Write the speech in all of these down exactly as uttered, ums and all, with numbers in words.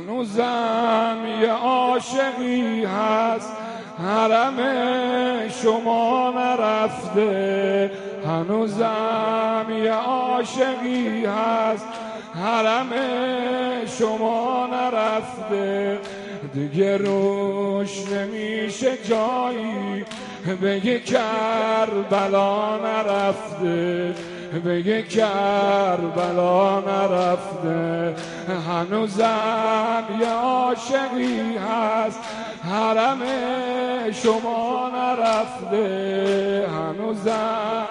هنوزم یه عاشقی هست حرم شما نرفته، هنوزم یه عاشقی هست حرم شما نرفته، دیگه روش نمیشه جایی بگه کربلا نرفته، بگه کربلا نرفته. هنوزم یه عاشقی هست حرم شما نرفته، هنوزم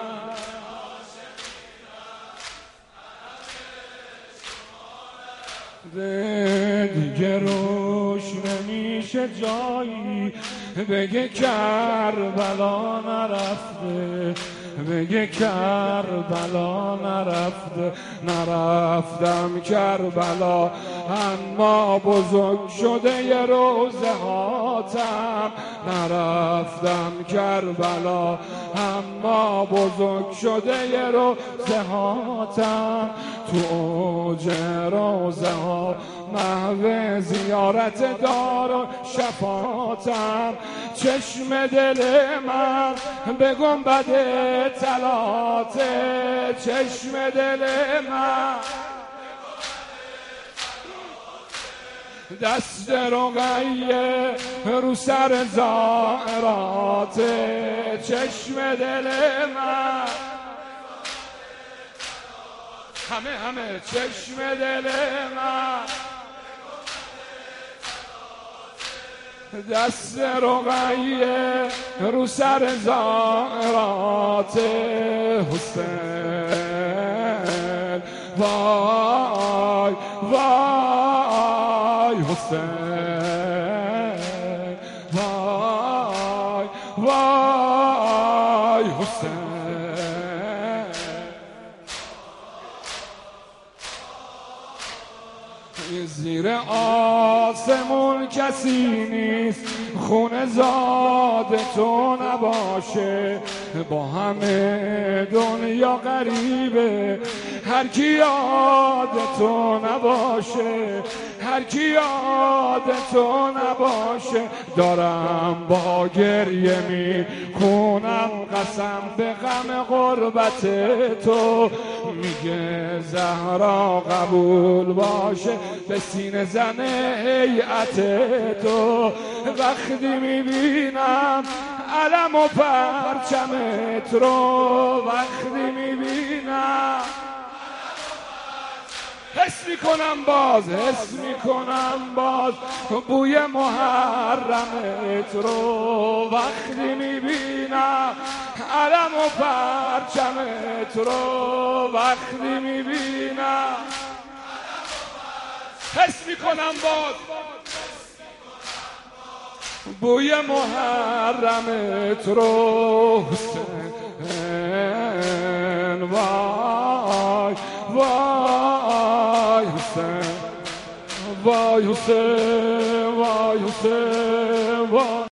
دیگه روش نمیشه جایی بگه کربلا نرفته، بگه کربلا نرفته. نرفتم کربلا اما بزرگ شده یه روزه هاتم، نرفتم کربلا اما بزرگ شده یه روزه هاتم، تو اوج روزه ها محو زیارت دار و شفاعتم، چشم دل من به گنبد طلعاته، چشم دل من دست رقیه رو سر زائراته، چشم دل من همه همه چشم دل من دست رقیه رو سر زائرات حسین، وای وای حسین، وای وای حسین. زیر آسمون کسی نیست خون زاد تو نباشه، با همه دنیا غریبه هر کی یاد تو نباشه، هر کی یاد تو نباشه. دارم با گریه می خونم قسم به غم غربت تو، میگه زهرا قبول باشه به سینه زن هیئت تو. وقتی میبینم علم و پرچمت رو، وقتی میبینم حس میکنم باز، حس میکنم باز بوی محرمت رو، وقتی میبینم علم و پرچمت رو، وقتی میبینم حس میکنم باز بوی محرمت رو. حسین وای وای حسین، وای حسین، وای حسین، وای